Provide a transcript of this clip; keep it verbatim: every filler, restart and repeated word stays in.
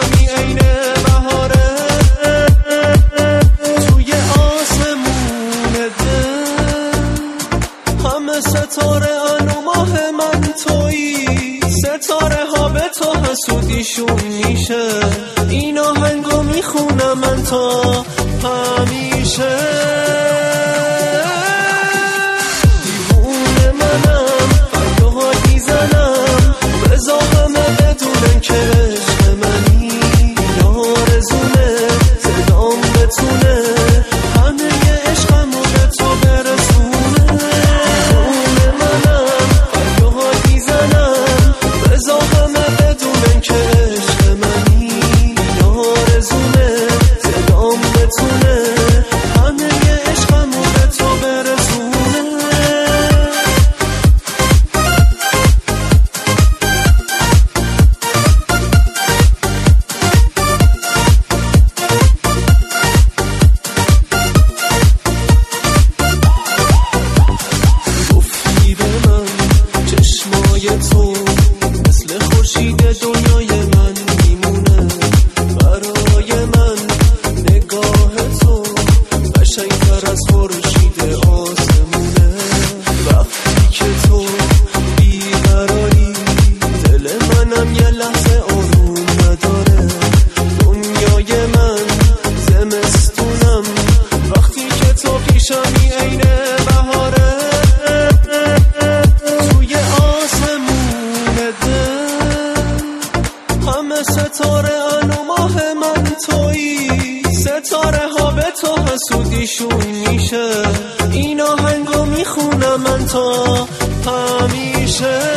پیشمی عین بهاره، توی آسمون دل همه ستاره ان و ماه من تویی، ستاره ها به تو حسودیشون میشه، این آهنگو میخونم من تا همیشه. دیوونه منم فریادی زنم، بذار همه بدونن که عشق منی، این آرزونه صدام بتونه همه ی عشقمو به تو برسونه. دیوونه منم فریادی زنم، بذار همه بدونن که عشق منی، این آرزونه صدام بتونه همه ی عشقمو به تو برسونه. گفتی به من چشمای تو مثل خورشید دنیای من میمونه، برای من نگاه تو قشنگتر از خورشید آسمونه. وقتی که تو بیقراری دل منم یه لحظه آروم نداره، دنیای من زمستونم وقتی که تو پیشمی عین بهاره، توی آسمون دل همه ستاره ان و ماه من تویی، ستاره ها به تو حسودیشون میشه، این آهنگو میخونم من تا همیشه.